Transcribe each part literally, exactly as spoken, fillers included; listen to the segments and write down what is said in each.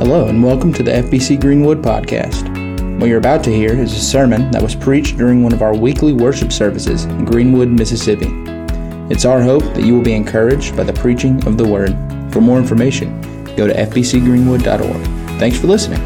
Hello and welcome to the F B C Greenwood podcast. What you're about to hear is a sermon that was preached during one of our weekly worship services in Greenwood, Mississippi. It's our hope that you will be encouraged by the preaching of the Word. For more information, go to f b c greenwood dot org. Thanks for listening.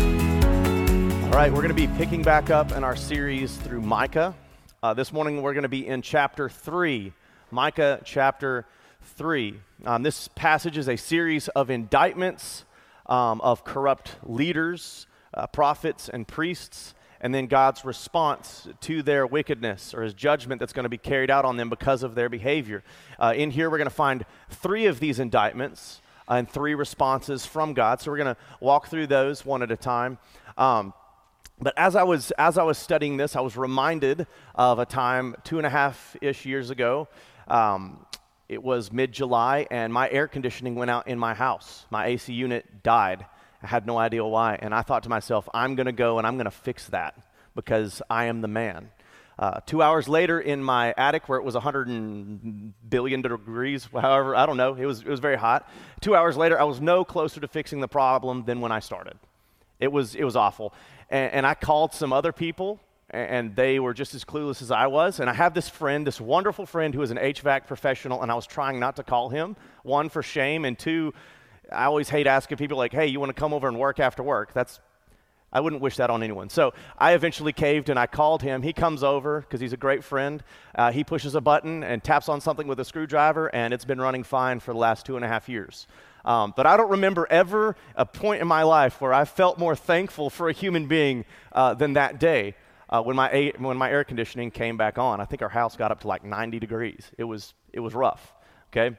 All right, we're going to be picking back up in our series through Micah. Uh, this morning we're going to be in chapter three, Micah chapter three. Um, this passage is a series of indictments um, of corrupt leaders, uh, prophets, and priests, and then God's response to their wickedness or his judgment that's going to be carried out on them because of their behavior. Uh, in here we're going to find three of these indictments and three responses from God. So we're going to walk through those one at a time. Um, but as I was as I was studying this, I was reminded of a time two and a half-ish years ago. Um, it was mid-July, and my air conditioning went out in my house. My A C unit died. I had no idea why, and I thought to myself, I'm going to go and I'm going to fix that because I am the man. Uh, two hours later in my attic where it was one hundred billion degrees, however, I don't know, it was it was very hot. Two hours later, I was no closer to fixing the problem than when I started. It was it was awful. And, and I called some other people, and they were just as clueless as I was. And I have this friend, this wonderful friend who is an H V A C professional, and I was trying not to call him, one, for shame, and two, I always hate asking people like, hey, you want to come over and work after work? That's I wouldn't wish that on anyone. So I eventually caved and I called him. He comes over because he's a great friend. Uh, he pushes a button and taps on something with a screwdriver, and it's been running fine for the last two and a half years. Um, but I don't remember ever a point in my life where I felt more thankful for a human being uh, than that day uh, when my a- when my air conditioning came back on. I think our house got up to like ninety degrees. It was it was rough. Okay,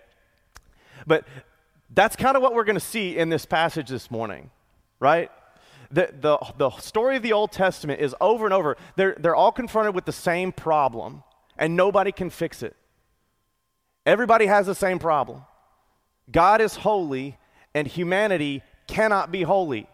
but that's kind of what we're going to see in this passage this morning, right? The, the the story of the Old Testament is over and over. They're, they're all confronted with the same problem, and nobody can fix it. Everybody has the same problem. God is holy, and humanity cannot be holy.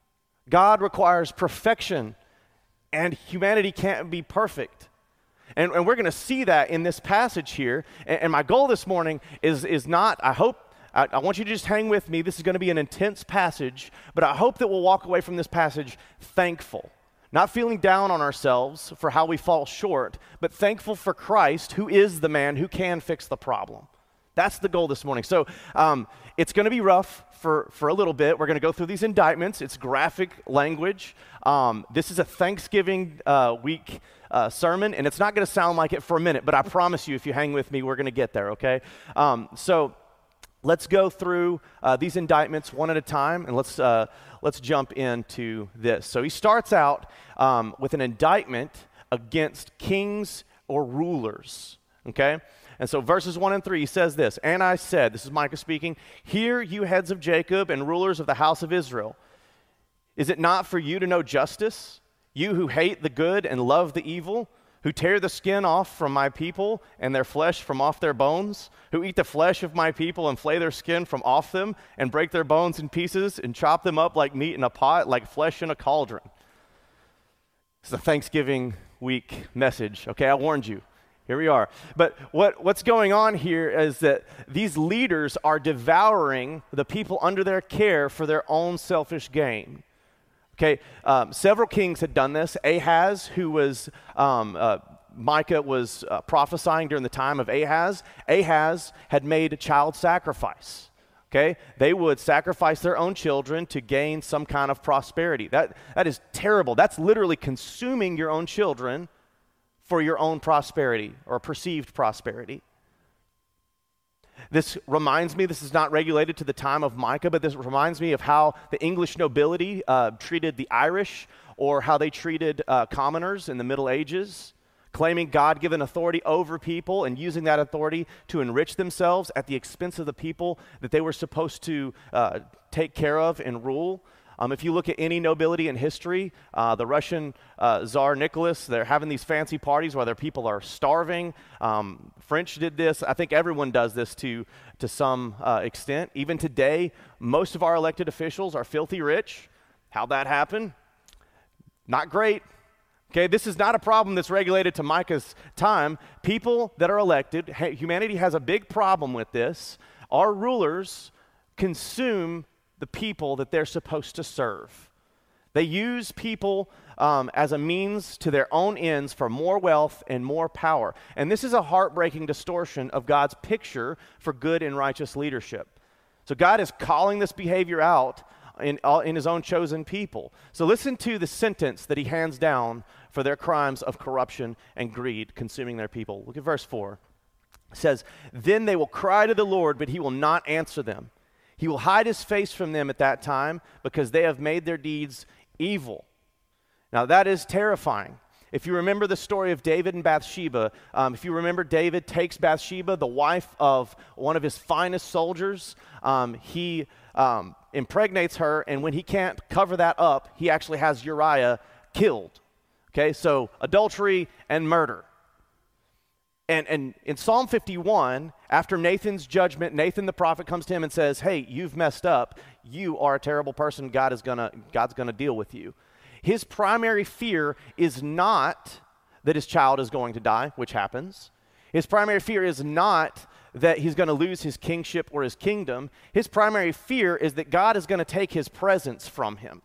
God requires perfection, and humanity can't be perfect. And, and we're going to see that in this passage here. And, and my goal this morning is, is not, I hope, I, I want you to just hang with me. This is going to be an intense passage, but I hope that we'll walk away from this passage thankful, not feeling down on ourselves for how we fall short, but thankful for Christ, who is the man who can fix the problem. That's the goal this morning. So um, it's going to be rough for, for a little bit. We're going to go through these indictments. It's graphic language. Um, this is a Thanksgiving uh, week uh, sermon, and it's not going to sound like it for a minute, but I promise you, if you hang with me, we're going to get there, okay? Um, so let's go through uh, these indictments one at a time, and let's uh, let's jump into this. So he starts out um, with an indictment against kings or rulers, okay? And so verses one and three, he says this, "And I said," this is Micah speaking, "Hear, you heads of Jacob and rulers of the house of Israel. Is it not for you to know justice? You who hate the good and love the evil, who tear the skin off from my people and their flesh from off their bones, who eat the flesh of my people and flay their skin from off them and break their bones in pieces and chop them up like meat in a pot, like flesh in a cauldron." It's a Thanksgiving week message. Okay, I warned you. Here we are. But what, what's going on here is that these leaders are devouring the people under their care for their own selfish gain. Okay, um, several kings had done this. Ahaz, who was, um, uh, Micah was uh, prophesying during the time of Ahaz. Ahaz had made a child sacrifice. Okay, they would sacrifice their own children to gain some kind of prosperity. That that is terrible. That's literally consuming your own children for your own prosperity or perceived prosperity. This reminds me, this is not regulated to the time of Micah, but this reminds me of how the English nobility uh, treated the Irish, or how they treated uh, commoners in the Middle Ages, claiming God-given authority over people and using that authority to enrich themselves at the expense of the people that they were supposed to uh, take care of and rule. Um, if you look at any nobility in history, uh, the Russian uh, Tsar Nicholas, they're having these fancy parties where their people are starving. Um, French did this. I think everyone does this to, to some uh, extent. Even today, most of our elected officials are filthy rich. How'd that happen? Not great. Okay, this is not a problem that's regulated to Micah's time. People that are elected, humanity has a big problem with this. Our rulers consume the people that they're supposed to serve. They use people um, as a means to their own ends for more wealth and more power. And this is a heartbreaking distortion of God's picture for good and righteous leadership. So God is calling this behavior out in, in his own chosen people. So listen to the sentence that he hands down for their crimes of corruption and greed consuming their people. Look at verse four. It says, "Then they will cry to the Lord, but he will not answer them. He will hide his face from them at that time because they have made their deeds evil." Now that is terrifying. If you remember the story of David and Bathsheba, um, if you remember, David takes Bathsheba, the wife of one of his finest soldiers. Um, he um, impregnates her, and when he can't cover that up, he actually has Uriah killed. Okay, so adultery and murder. And, and in Psalm fifty-one, after Nathan's judgment, Nathan the prophet comes to him and says, "Hey, you've messed up. You are a terrible person. God is gonna, God's gonna deal with you." His primary fear is not that his child is going to die, which happens. His primary fear is not that he's going to lose his kingship or his kingdom. His primary fear is that God is going to take his presence from him.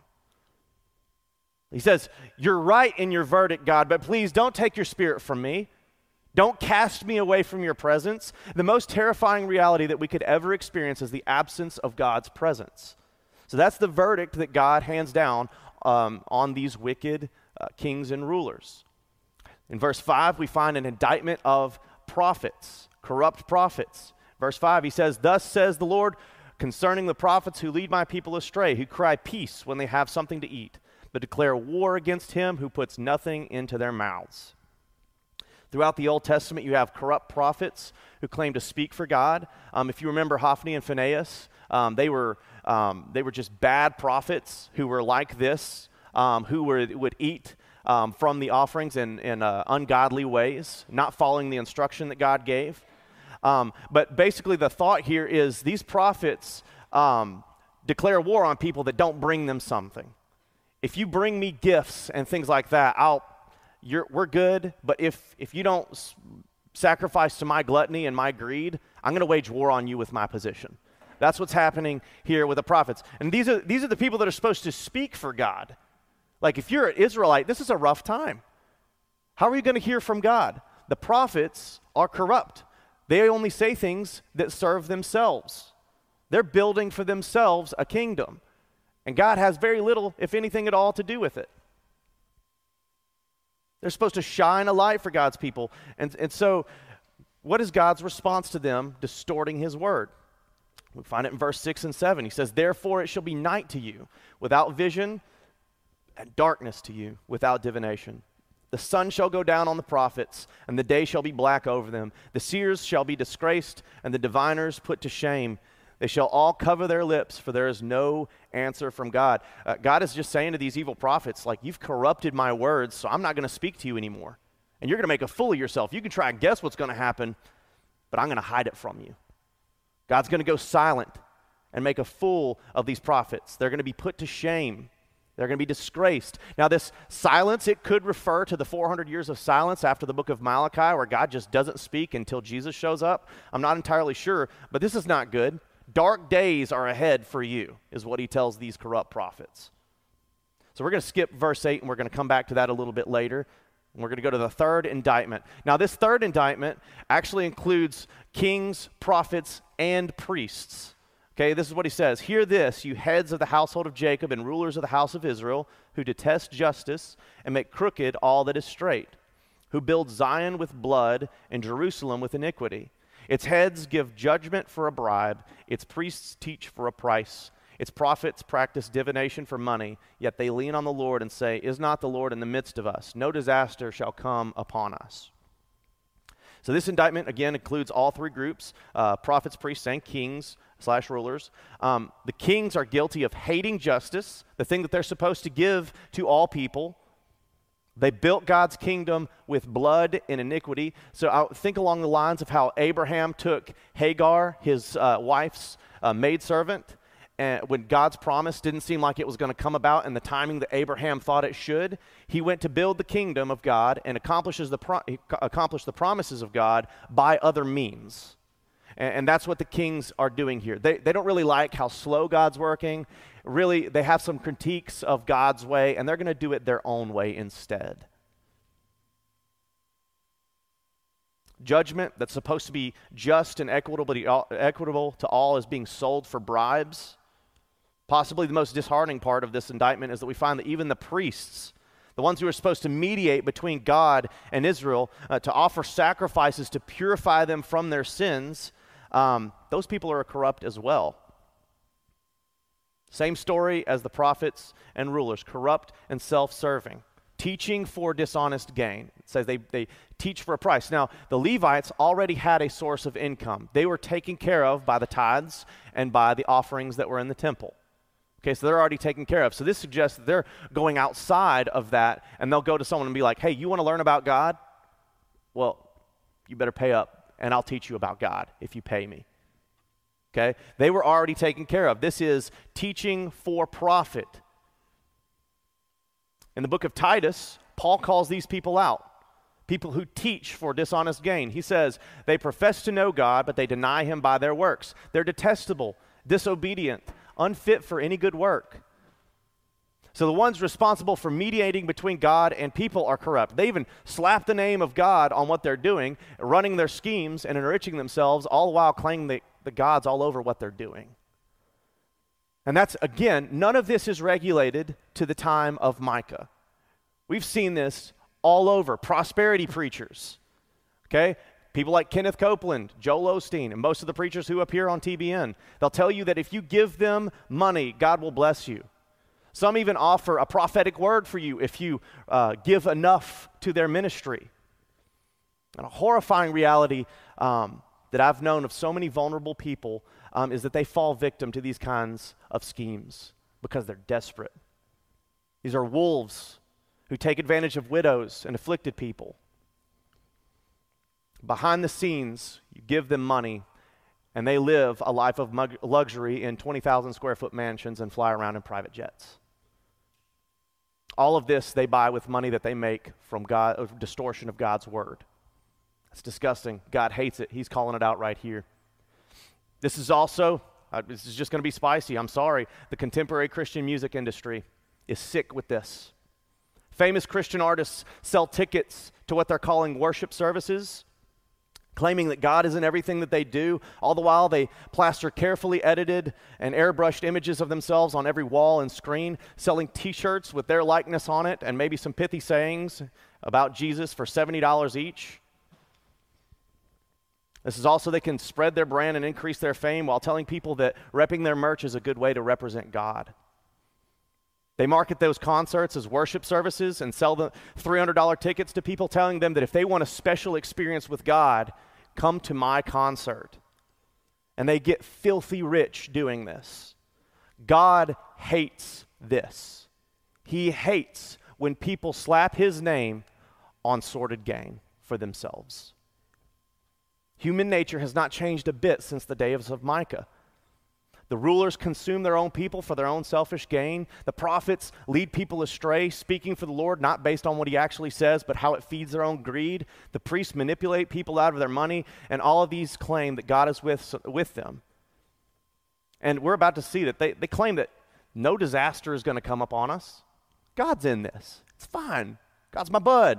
He says, "You're right in your verdict, God, but please don't take your spirit from me. Don't cast me away from your presence." The most terrifying reality that we could ever experience is the absence of God's presence. So that's the verdict that God hands down um, on these wicked uh, kings and rulers. In verse five, we find an indictment of prophets, corrupt prophets. Verse five, he says, "Thus says the Lord concerning the prophets who lead my people astray, who cry peace when they have something to eat, but declare war against him who puts nothing into their mouths." Throughout the Old Testament, you have corrupt prophets who claim to speak for God. Um, if you remember Hophni and Phinehas, um, they were um, they were just bad prophets who were like this, um, who were would eat um, from the offerings in, in uh, ungodly ways, not following the instruction that God gave. Um, but basically the thought here is these prophets um, declare war on people that don't bring them something. If you bring me gifts and things like that, I'll You're, we're good, but if, if you don't s- sacrifice to my gluttony and my greed, I'm going to wage war on you with my position. That's what's happening here with the prophets. And these are, these are the people that are supposed to speak for God. Like if you're an Israelite, this is a rough time. How are you going to hear from God? The prophets are corrupt. They only say things that serve themselves. They're building for themselves a kingdom. And God has very little, if anything at all, to do with it. They're supposed to shine a light for God's people. And, and so what is God's response to them distorting his word? We find it in verse six and seven. He says, "Therefore it shall be night to you without vision, and darkness to you without divination. The sun shall go down on the prophets, and the day shall be black over them. The seers shall be disgraced, and the diviners put to shame. They shall all cover their lips, for there is no answer from God." Uh, God is just saying to these evil prophets, like, you've corrupted my words, so I'm not going to speak to you anymore. And you're going to make a fool of yourself. You can try and guess what's going to happen, but I'm going to hide it from you. God's going to go silent and make a fool of these prophets. They're going to be put to shame. They're going to be disgraced. Now, this silence, it could refer to the four hundred years of silence after the book of Malachi, where God just doesn't speak until Jesus shows up. I'm not entirely sure, but this is not good. Dark days are ahead for you, is what he tells these corrupt prophets. So we're going to skip verse eight, and we're going to come back to that a little bit later. And we're going to go to the third indictment. Now, this third indictment actually includes kings, prophets, and priests. Okay, this is what he says. "Hear this, you heads of the household of Jacob and rulers of the house of Israel, who detest justice and make crooked all that is straight, who build Zion with blood and Jerusalem with iniquity. Its heads give judgment for a bribe. Its priests teach for a price. Its prophets practice divination for money. Yet they lean on the Lord and say, 'Is not the Lord in the midst of us? No disaster shall come upon us.'" So this indictment, again, includes all three groups, uh, prophets, priests, and kings slash rulers. Um, the kings are guilty of hating justice, the thing that they're supposed to give to all people. They built God's kingdom with blood and iniquity. So I think along the lines of how Abraham took Hagar, his uh, wife's uh, maidservant, and when God's promise didn't seem like it was going to come about in the timing that Abraham thought it should, he went to build the kingdom of God and accomplishes the pro- accomplish the promises of God by other means. And, and that's what the kings are doing here. They, they don't really like how slow God's working. Really, they have some critiques of God's way, and they're going to do it their own way instead. Judgment that's supposed to be just and equitable to all, equitable to all is being sold for bribes. Possibly the most disheartening part of this indictment is that we find that even the priests, the ones who are supposed to mediate between God and Israel, uh, to offer sacrifices to purify them from their sins, um, those people are corrupt as well. Same story as the prophets and rulers, corrupt and self-serving, teaching for dishonest gain. It says they, they teach for a price. Now, the Levites already had a source of income. They were taken care of by the tithes and by the offerings that were in the temple. Okay, so they're already taken care of. So this suggests that they're going outside of that, and they'll go to someone and be like, hey, you want to learn about God? Well, you better pay up, and I'll teach you about God if you pay me. Okay, they were already taken care of. This is teaching for profit. In the book of Titus, Paul calls these people out, people who teach for dishonest gain. He says, they profess to know God, but they deny him by their works. They're detestable, disobedient, unfit for any good work. So the ones responsible for mediating between God and people are corrupt. They even slap the name of God on what they're doing, running their schemes and enriching themselves, all the while claiming that the God's all over what they're doing. And that's, again, none of this is regulated to the time of Micah. We've seen this all over. Prosperity preachers, okay? People like Kenneth Copeland, Joel Osteen, and most of the preachers who appear on T B N, they'll tell you that if you give them money, God will bless you. Some even offer a prophetic word for you if you uh, give enough to their ministry. And a horrifying reality um, that I've known of so many vulnerable people um, is that they fall victim to these kinds of schemes because they're desperate. These are wolves who take advantage of widows and afflicted people. Behind the scenes, you give them money, and they live a life of mug- luxury in twenty thousand square foot mansions and fly around in private jets. All of this they buy with money that they make from God, uh, distortion of God's word. It's disgusting. God hates it. He's calling it out right here. This is also, uh, this is just going to be spicy. I'm sorry. The contemporary Christian music industry is sick with this. Famous Christian artists sell tickets to what they're calling worship services, claiming that God is in everything that they do. All the while, they plaster carefully edited and airbrushed images of themselves on every wall and screen, selling t-shirts with their likeness on it and maybe some pithy sayings about Jesus for seventy dollars each. This is also, they can spread their brand and increase their fame while telling people that repping their merch is a good way to represent God. They market those concerts as worship services and sell the three hundred dollars tickets to people, telling them that if they want a special experience with God, come to my concert. And they get filthy rich doing this. God hates this. He hates when people slap his name on sordid gain for themselves. Human nature has not changed a bit since the days of Micah. The rulers consume their own people for their own selfish gain. The prophets lead people astray, speaking for the Lord, not based on what he actually says, but how it feeds their own greed. The priests manipulate people out of their money, and all of these claim that God is with, with them. And we're about to see that they, they claim that no disaster is going to come upon us. God's in this. It's fine. God's my bud.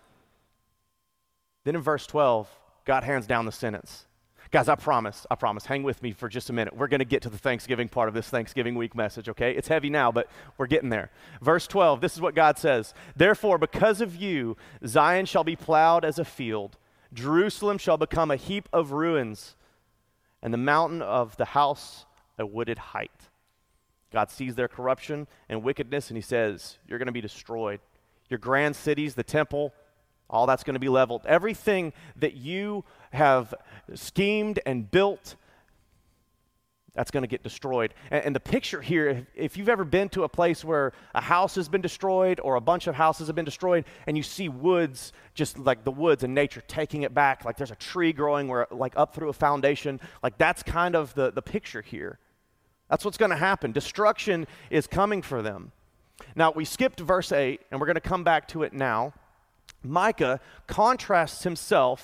Then in verse twelve, God hands down the sentence. Guys, I promise, I promise, hang with me for just a minute. We're going to get to the Thanksgiving part of this Thanksgiving week message, okay? It's heavy now, but we're getting there. Verse twelve, this is what God says. Therefore, because of you, Zion shall be plowed as a field. Jerusalem shall become a heap of ruins, and the mountain of the house a wooded height. God sees their corruption and wickedness, and he says, you're going to be destroyed. Your grand cities, the temple, all that's going to be leveled. Everything that you have schemed and built, that's going to get destroyed. And, and the picture here, if, if you've ever been to a place where a house has been destroyed or a bunch of houses have been destroyed, and you see woods, just like the woods and nature taking it back, like there's a tree growing where, like up through a foundation, like that's kind of the, the picture here. That's what's going to happen. Destruction is coming for them. Now, we skipped verse eight, and we're going to come back to it now. Micah contrasts himself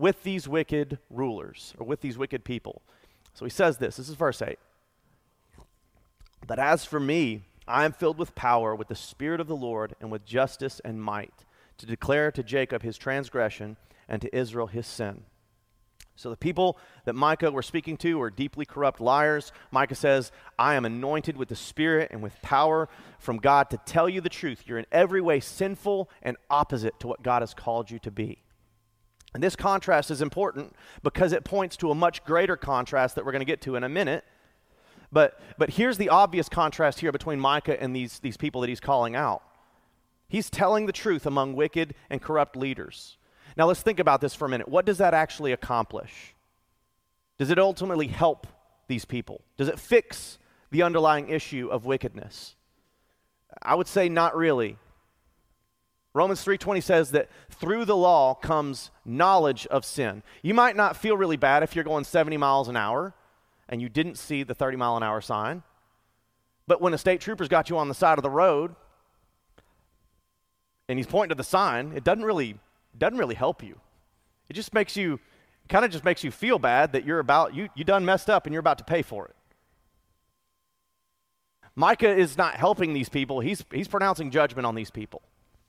with these wicked rulers, or with these wicked people. So he says this, this is verse eight. But as for me, I am filled with power, with the Spirit of the Lord, and with justice and might, to declare to Jacob his transgression, and to Israel his sin. So the people that Micah were speaking to were deeply corrupt liars. Micah says, I am anointed with the Spirit and with power from God to tell you the truth. You're in every way sinful and opposite to what God has called you to be. And this contrast is important because it points to a much greater contrast that we're going to get to in a minute. But, but here's the obvious contrast here between Micah and these, these people that he's calling out. He's telling the truth among wicked and corrupt leaders. Now let's think about this for a minute. What does that actually accomplish? Does it ultimately help these people? Does it fix the underlying issue of wickedness? I would say not really. Romans three twenty says that through the law comes knowledge of sin. You might not feel really bad if you're going seventy miles an hour and you didn't see the thirty mile an hour sign. But when a state trooper's got you on the side of the road and he's pointing to the sign, it doesn't really doesn't really help you. It just makes you, kind of just makes you feel bad that you're about, you, you done messed up and you're about to pay for it. Micah is not helping these people. He's, he's pronouncing judgment on these people.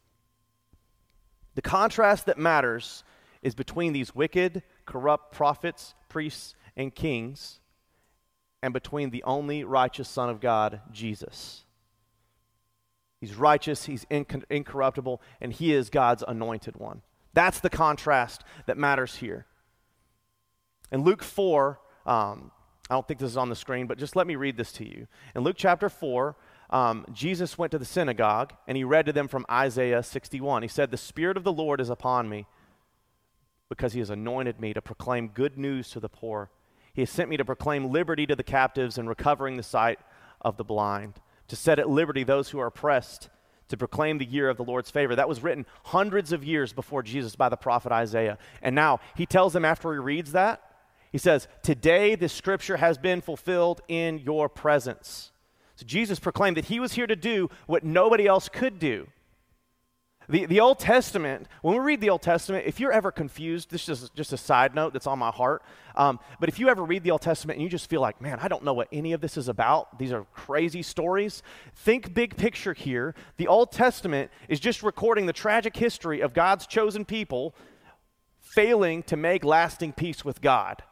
The contrast that matters is between these wicked, corrupt prophets, priests, and kings, and between the only righteous Son of God, Jesus. He's righteous, he's inc- incorruptible, and he is God's anointed one. That's the contrast that matters here. In Luke four, um, I don't think this is on the screen, but just let me read this to you. In Luke chapter four, um, Jesus went to the synagogue, and he read to them from Isaiah sixty-one. He said, the Spirit of the Lord is upon me, because he has anointed me to proclaim good news to the poor. He has sent me to proclaim liberty to the captives and recovering the sight of the blind, to set at liberty those who are oppressed, to proclaim the year of the Lord's favor. That was written hundreds of years before Jesus by the prophet Isaiah. And now he tells them after he reads that, he says, today this scripture has been fulfilled in your presence. So Jesus proclaimed that he was here to do what nobody else could do. The, the Old Testament, when we read the Old Testament, if you're ever confused, this is just a side note that's on my heart, um, but if you ever read the Old Testament and you just feel like, man, I don't know what any of this is about, these are crazy stories, think big picture here. The Old Testament is just recording the tragic history of God's chosen people failing to make lasting peace with God.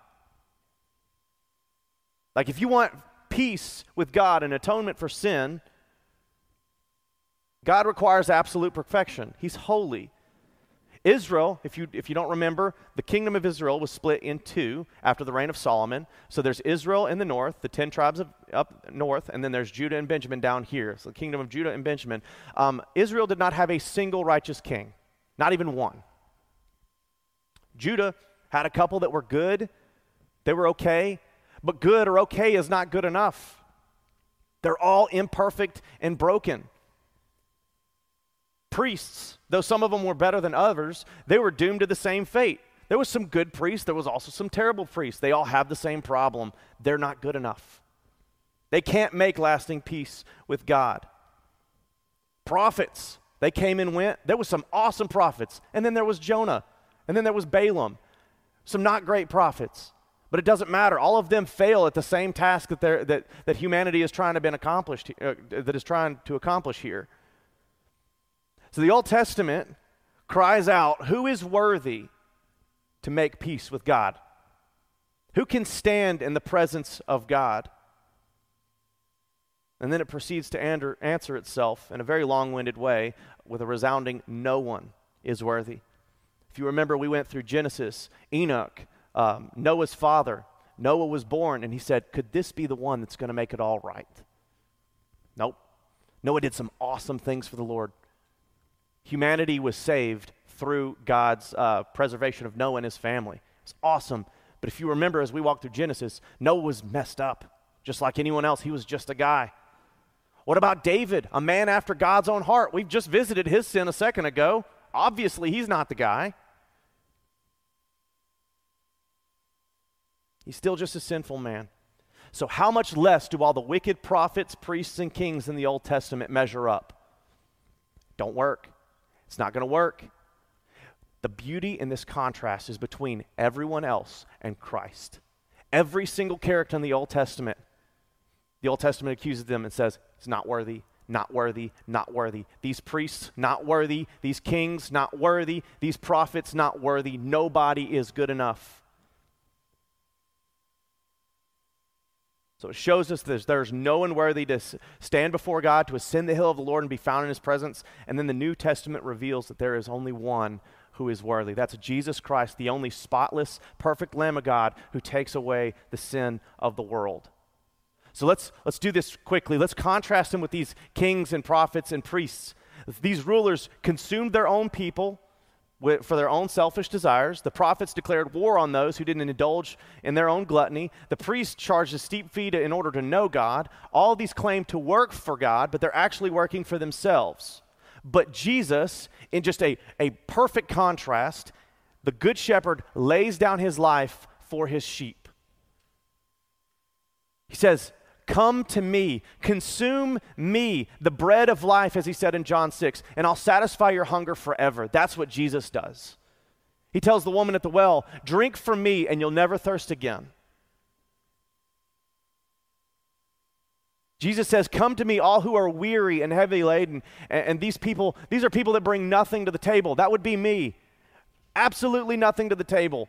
Like if you want peace with God and atonement for sin, God requires absolute perfection. He's holy. Israel, if you if you don't remember, the kingdom of Israel was split in two after the reign of Solomon. So there's Israel in the north, the ten tribes of, up north, and then there's Judah and Benjamin down here. So the kingdom of Judah and Benjamin. Um, Israel did not have a single righteous king, not even one. Judah had a couple that were good. They were okay, but good or okay is not good enough. They're all imperfect and broken. Priests, though some of them were better than others, they were doomed to the same fate. There was some good priests, there was also some terrible priests. They all have the same problem. They're not good enough. They can't make lasting peace with God. Prophets, they came and went. There was some awesome prophets, and then there was Jonah, and then there was Balaam. Some not great prophets, but it doesn't matter. All of them fail at the same task that they're, that that humanity is trying to been accomplished, uh, that is trying to accomplish here. So the Old Testament cries out, who is worthy to make peace with God? Who can stand in the presence of God? And then it proceeds to answer itself in a very long-winded way with a resounding, no one is worthy. If you remember, we went through Genesis, Enoch, um, Noah's father. Noah was born, and he said, could this be the one that's going to make it all right? Nope. Noah did some awesome things for the Lord. Humanity was saved through God's uh, preservation of Noah and his family. It's awesome. But if you remember, as we walked through Genesis, Noah was messed up. Just like anyone else, he was just a guy. What about David, a man after God's own heart? We've just visited his sin a second ago. Obviously, he's not the guy. He's still just a sinful man. So how much less do all the wicked prophets, priests, and kings in the Old Testament measure up? Don't work. It's not going to work. The beauty in this contrast is between everyone else and Christ. Every single character in the Old Testament, the Old Testament accuses them and says, it's not worthy, not worthy, not worthy. These priests, not worthy. These kings, not worthy. These prophets, not worthy. Nobody is good enough. So it shows us that there's no one worthy to stand before God, to ascend the hill of the Lord and be found in his presence. And then the New Testament reveals that there is only one who is worthy. That's Jesus Christ, the only spotless, perfect Lamb of God who takes away the sin of the world. So let's let's do this quickly. Let's contrast him with these kings and prophets and priests. These rulers consumed their own people with, for their own selfish desires. The prophets declared war on those who didn't indulge in their own gluttony. The priests charged a steep fee to, in order to know God. All of these claim to work for God, but they're actually working for themselves. But Jesus, in just a, a perfect contrast, the good shepherd lays down his life for his sheep. He says, come to me, consume me, the bread of life, as he said in John six, and I'll satisfy your hunger forever. That's what Jesus does. He tells the woman at the well, drink from me and you'll never thirst again. Jesus says, come to me, all who are weary and heavy laden. And, and these people, these are people that bring nothing to the table. That would be me. Absolutely nothing to the table.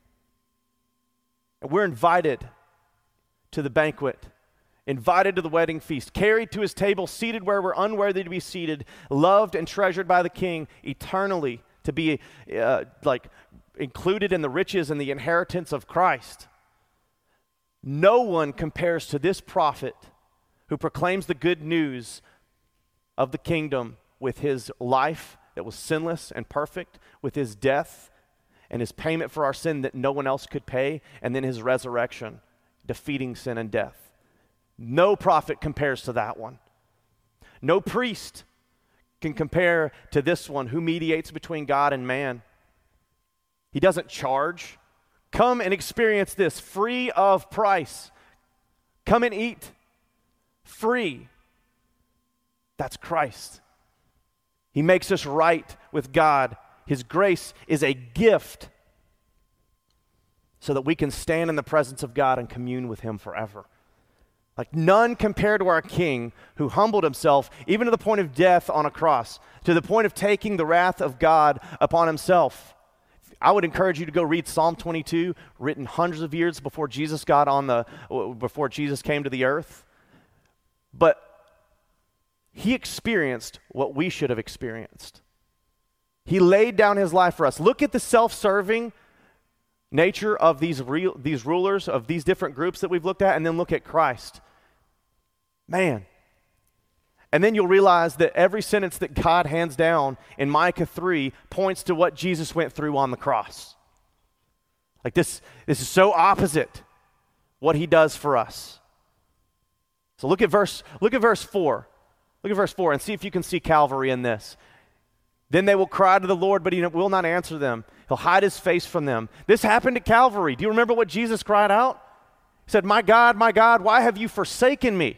And we're invited to the banquet, invited to the wedding feast, carried to his table, seated where we're unworthy to be seated, loved and treasured by the King eternally, to be uh, like included in the riches and the inheritance of Christ. No one compares to this prophet who proclaims the good news of the kingdom with his life that was sinless and perfect, with his death and his payment for our sin that no one else could pay, and then his resurrection, defeating sin and death. No prophet compares to that one. No priest can compare to this one who mediates between God and man. He doesn't charge. Come and experience this free of price. Come and eat. Free. That's Christ. He makes us right with God. His grace is a gift so that we can stand in the presence of God and commune with him forever. Like none compared to our King, who humbled himself even to the point of death on a cross, to the point of taking the wrath of God upon himself. I would encourage you to go read Psalm twenty-two, written hundreds of years before Jesus got on the, before Jesus came to the earth. But he experienced what we should have experienced. He laid down his life for us. Look at the self-serving nature of these real, these rulers, of these different groups that we've looked at, and then look at Christ. Man. And then you'll realize that every sentence that God hands down in Micah three points to what Jesus went through on the cross. Like this, this is so opposite what he does for us. So look at verse, look at verse four. Look at verse four and see if you can see Calvary in this. Then they will cry to the Lord, but he will not answer them. He'll hide his face from them. This happened at Calvary. Do you remember what Jesus cried out? He said, my God, my God, why have you forsaken me?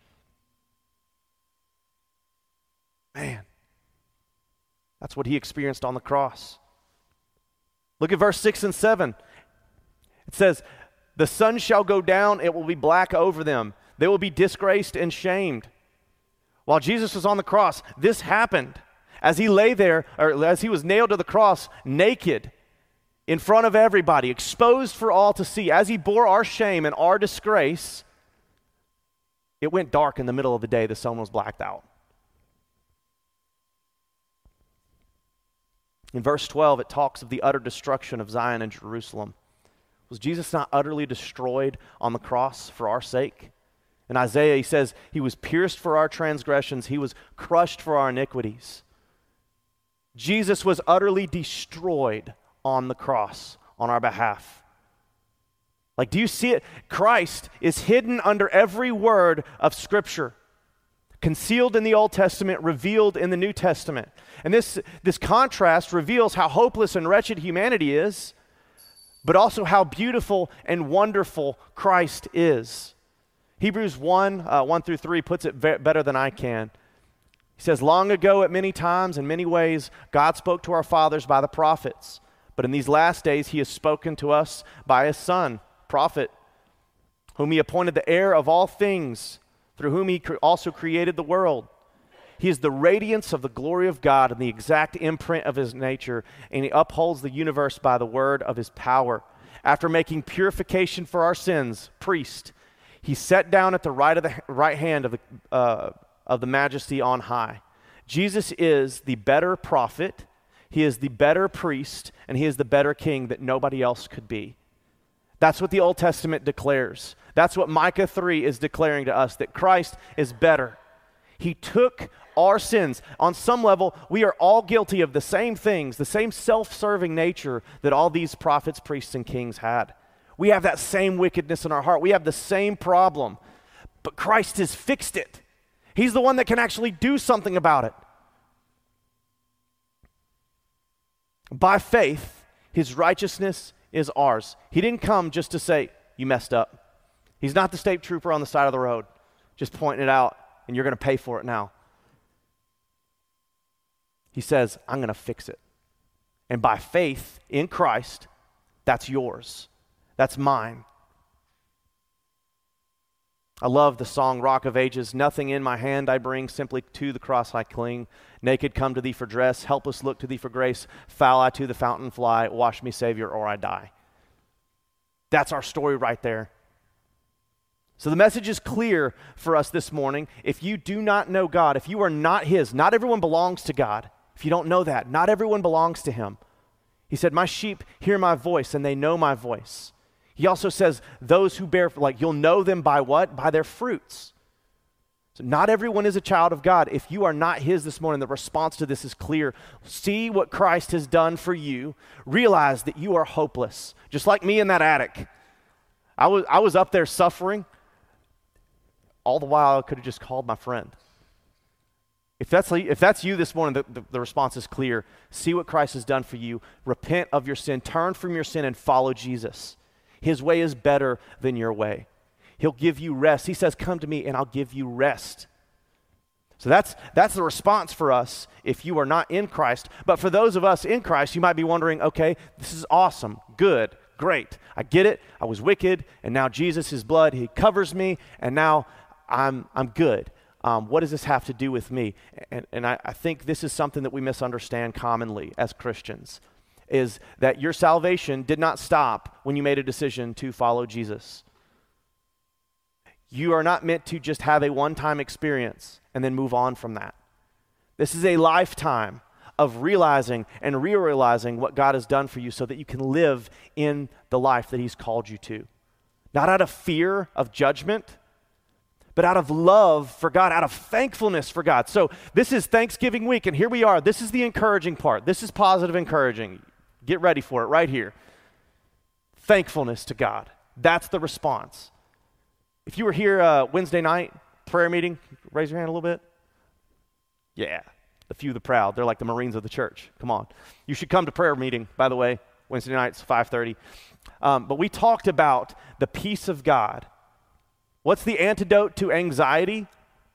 Man, that's what he experienced on the cross. Look at verse six and seven. It says, the sun shall go down, it will be black over them. They will be disgraced and shamed. While Jesus was on the cross, this happened. As he lay there, or as he was nailed to the cross, naked, in front of everybody, exposed for all to see, as he bore our shame and our disgrace, it went dark in the middle of the day. The sun was blacked out. In verse twelve, it talks of the utter destruction of Zion and Jerusalem. Was Jesus not utterly destroyed on the cross for our sake? In Isaiah, he says, he was pierced for our transgressions, he was crushed for our iniquities. Jesus was utterly destroyed on the cross on our behalf. Like, do you see it? Christ is hidden under every word of Scripture, concealed in the Old Testament, revealed in the New Testament. And this, this contrast reveals how hopeless and wretched humanity is, but also how beautiful and wonderful Christ is. Hebrews one, uh, one through three puts it ve- better than I can. says, long ago at many times in many ways, God spoke to our fathers by the prophets. But in these last days, he has spoken to us by his Son, prophet, whom he appointed the heir of all things, through whom he also created the world. He is the radiance of the glory of God and the exact imprint of his nature, and he upholds the universe by the word of his power. After making purification for our sins, priest, he sat down at the right of the right hand of the uh, of the majesty on high. Jesus is the better prophet, he is the better priest, and he is the better king that nobody else could be. That's what the Old Testament declares. That's what Micah three is declaring to us, that Christ is better. He took our sins. On some level, we are all guilty of the same things, the same self-serving nature that all these prophets, priests, and kings had. We have that same wickedness in our heart. We have the same problem. But Christ has fixed it. He's the one that can actually do something about it. By faith, his righteousness is ours. He didn't come just to say, you messed up. He's not the state trooper on the side of the road, just pointing it out, and you're going to pay for it now. He says, I'm going to fix it. And by faith in Christ, that's yours. That's mine. I love the song Rock of Ages. Nothing in my hand I bring, simply to the cross I cling. Naked come to thee for dress, helpless look to thee for grace. Foul I to the fountain fly, wash me Savior or I die. That's our story right there. So the message is clear for us this morning. If you do not know God, if you are not his, not everyone belongs to God. If you don't know that, not everyone belongs to him. He said, my sheep hear my voice and they know my voice. He also says, those who bear, like you'll know them by what? By their fruits. So not everyone is a child of God. If you are not his this morning, the response to this is clear. See what Christ has done for you. Realize that you are hopeless. Just like me in that attic. I was, I was up there suffering. All the while I could have just called my friend. If that's, if that's you this morning, the, the, the response is clear. See what Christ has done for you. Repent of your sin. Turn from your sin and follow Jesus. His way is better than your way. He'll give you rest. He says, come to me and I'll give you rest. So that's, that's the response for us if you are not in Christ. But for those of us in Christ, you might be wondering, okay, this is awesome, good, great. I get it. I was wicked, and now Jesus, his blood, he covers me, and now I'm, I'm good. Um, what does this have to do with me? And, and I, I think this is something that we misunderstand commonly as Christians, is that your salvation did not stop when you made a decision to follow Jesus. You are not meant to just have a one-time experience and then move on from that. This is a lifetime of realizing and re-realizing what God has done for you so that you can live in the life that he's called you to. Not out of fear of judgment, but out of love for God, out of thankfulness for God. So this is Thanksgiving week, and here we are. This is the encouraging part. This is positive encouraging. Get ready for it right here. Thankfulness to God. That's the response. If you were here uh, Wednesday night, prayer meeting, raise your hand a little bit. Yeah, the few, the proud. They're like the Marines of the church. Come on. You should come to prayer meeting, by the way, Wednesday nights, five thirty. Um, but we talked about the peace of God. What's the antidote to anxiety?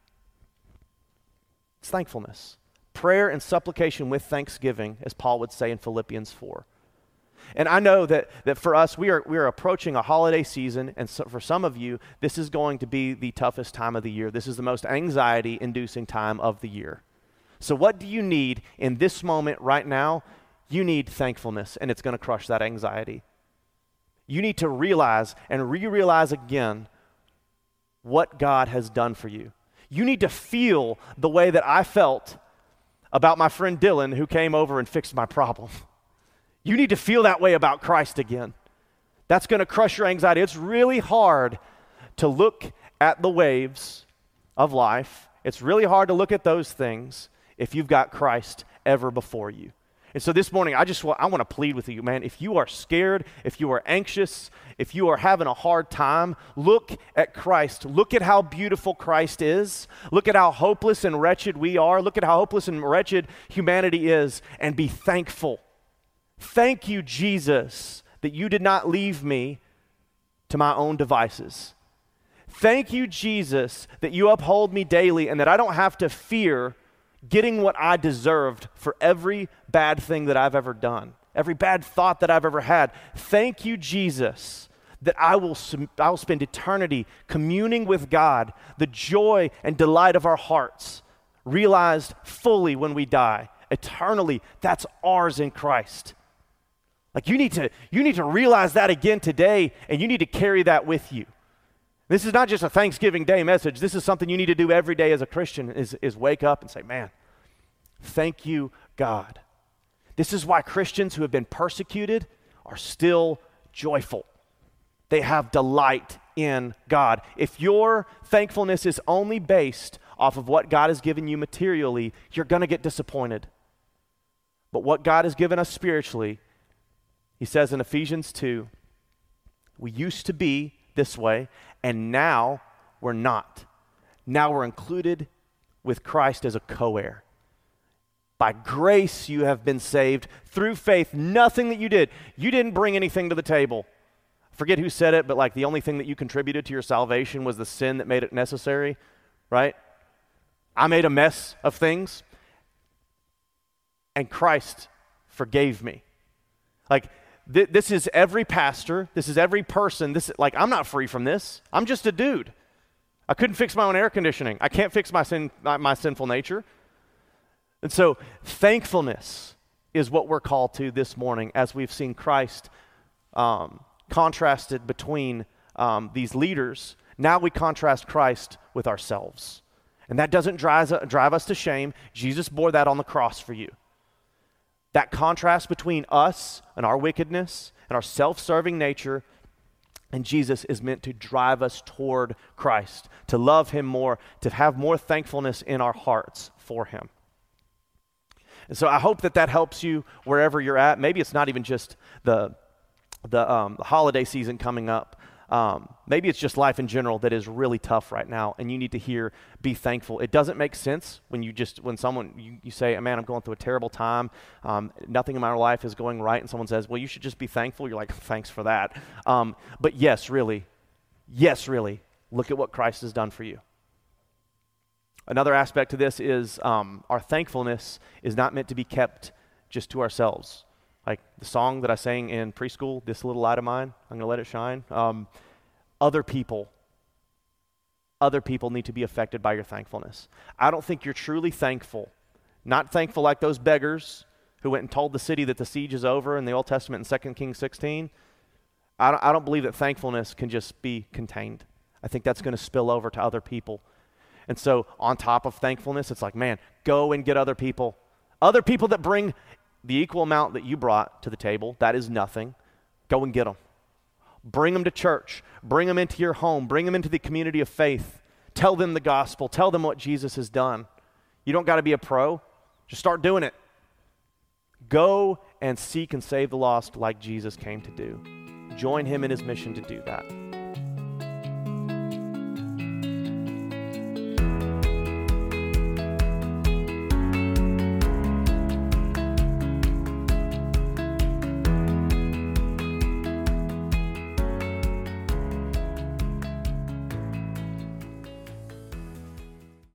It's thankfulness. Prayer and supplication with thanksgiving, as Paul would say in Philippians four. And I know that, that for us, we are, we are approaching a holiday season, and so for some of you, this is going to be the toughest time of the year. This is the most anxiety-inducing time of the year. So what do you need in this moment right now? You need thankfulness, and it's going to crush that anxiety. You need to realize and re-realize again what God has done for you. You need to feel the way that I felt about my friend Dylan who came over and fixed my problem. You need to feel that way about Christ again. That's going to crush your anxiety. It's really hard to look at the waves of life. It's really hard to look at those things if you've got Christ ever before you. And so this morning, I just want, I want to plead with you, man. If you are scared, if you are anxious, if you are having a hard time, look at Christ. Look at how beautiful Christ is. Look at how hopeless and wretched we are. Look at how hopeless and wretched humanity is, and be thankful. Thank you, Jesus, that you did not leave me to my own devices. Thank you, Jesus, that you uphold me daily and that I don't have to fear getting what I deserved for every bad thing that I've ever done, every bad thought that I've ever had. Thank you, Jesus, that I will, I will spend eternity communing with God, the joy and delight of our hearts, realized fully when we die. Eternally, that's ours in Christ. Like you need to, you need to realize that again today, and you need to carry that with you. This is not just a Thanksgiving Day message. This is something you need to do every day as a Christian, is, is wake up and say, man, thank you, God. This is why Christians who have been persecuted are still joyful. They have delight in God. If your thankfulness is only based off of what God has given you materially, you're going to get disappointed. But what God has given us spiritually, he says in Ephesians two, we used to be this way, and now we're not. Now we're included with Christ as a co-heir. By grace you have been saved through faith, nothing that you did. You didn't bring anything to the table. Forget who said it, but like the only thing that you contributed to your salvation was the sin that made it necessary, right? I made a mess of things, and Christ forgave me. Like, th- this is every pastor, this is every person, this like, I'm not free from this. I'm just a dude. I couldn't fix my own air conditioning. I can't fix my sin, my, my sinful nature. And so, thankfulness is what we're called to this morning as we've seen Christ um, contrasted between um, these leaders. Now we contrast Christ with ourselves. And that doesn't drive, drive us to shame. Jesus bore that on the cross for you. That contrast between us and our wickedness and our self-serving nature and Jesus is meant to drive us toward Christ, to love him more, to have more thankfulness in our hearts for him. And so I hope that that helps you wherever you're at. Maybe it's not even just the the, um, the holiday season coming up. Um, maybe it's just life in general that is really tough right now, and you need to hear, be thankful. It doesn't make sense when you just, when someone, you, you say, man, I'm going through a terrible time. Um, nothing in my life is going right, and someone says, well, you should just be thankful. You're like, thanks for that. Um, but yes, really, yes, really, look at what Christ has done for you. Another aspect to this is um, our thankfulness is not meant to be kept just to ourselves. Like the song that I sang in preschool, This Little Light of Mine, I'm going to let it shine. Um, other people, other people need to be affected by your thankfulness. I don't think you're truly thankful, not thankful like those beggars who went and told the city that the siege is over in the Old Testament in Second Kings sixteen. I don't, I don't believe that thankfulness can just be contained. I think that's going to spill over to other people. And so on top of thankfulness, it's like, man, go and get other people. Other people that bring the equal amount that you brought to the table, that is nothing. Go and get them. Bring them to church. Bring them into your home. Bring them into the community of faith. Tell them the gospel. Tell them what Jesus has done. You don't got to be a pro. Just start doing it. Go and seek and save the lost like Jesus came to do. Join him in his mission to do that.